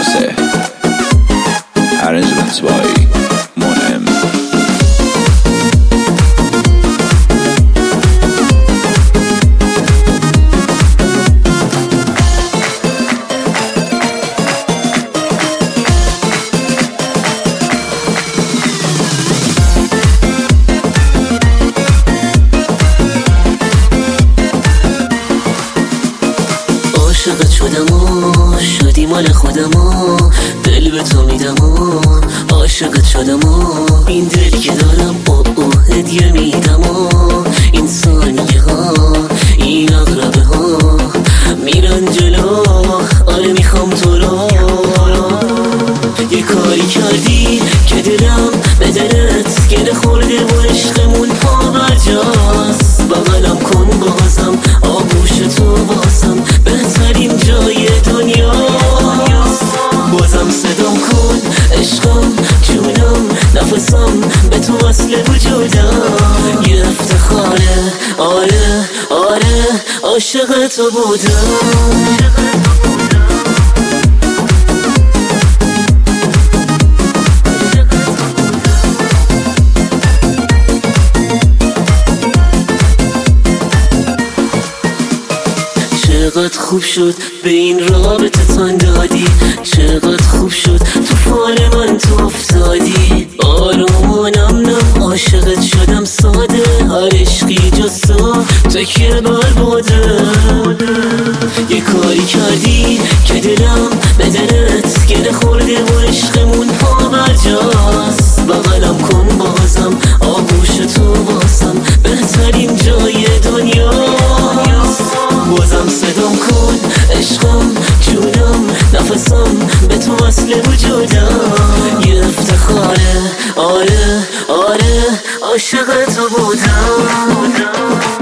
Remixer Arrangements by Monem. عاشقت شدم و شدی مال خودم و دل به تو میدم و عاشقت شدم و این دل که دارم او هدیه میدم و این ثانیه ها این اقربه ها میرن جلو. آره میخوام تو رو. یه کاری کردی که دلم به دلت گره خورده و عشقمون پا برجاست. بغلم کن بازم آغوش تو بازم بهترین جای دنیاست. بازم صدام کن عشقم جونم نفسم به تو اصل وجودم. یه افتخاره آره آره عاشق تو بودم. چقدر خوب شد به این رابطه تن دادی. چقدر خوب شد تو فال من تو افتادی. آرومانم نم عاشقت شدم ساده. هر عشقی جز تو که برباده. یه کاری کردی که دلم به دلت گره خورده و عشقمون پا برجاست. بغلم کن بازم آغوش تو بازم بهترین جای دنیاست. بازم صدام کن عشقم جونم نفسم به تو اصل وجودم. یه افتخاره آره آره عاشق تو بودم.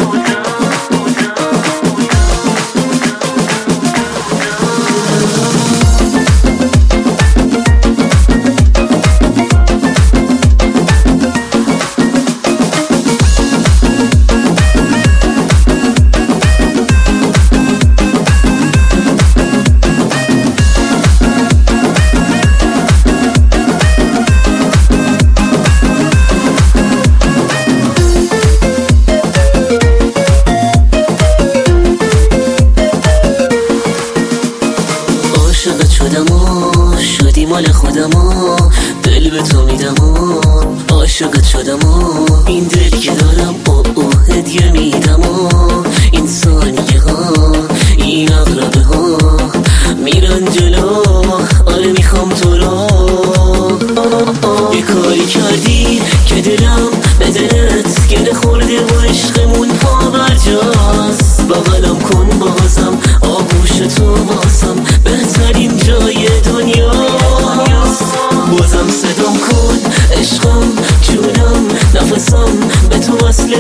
عاشقت شدم و شدی مال خودم و دل به تو میدم و عاشقت شدم و این دل که دارم او هدیه میدم و این ثانیه ها این اقربه ها میرن جلو. آره میخوام تو رو. یه کاری کردی که دلم به دلت گره خورده و عشقمون پا برجاست. بغلم کن بازم آغوش تو بازم بهترین جای دنیاست. بازم صدام کن عشقم جونم نفسم به تو اصل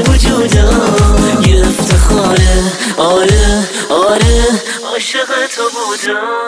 وجودم. یه افتخاره آره آره عاشق تو بودم.